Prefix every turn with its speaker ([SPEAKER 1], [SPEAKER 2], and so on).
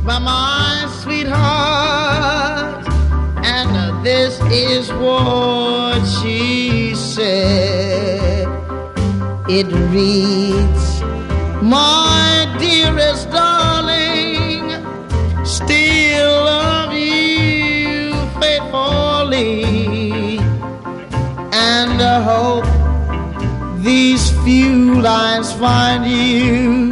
[SPEAKER 1] by my sweetheart, and this is what she said. It reads, my dearest darling, still love you faithfully, and hope these few lines find you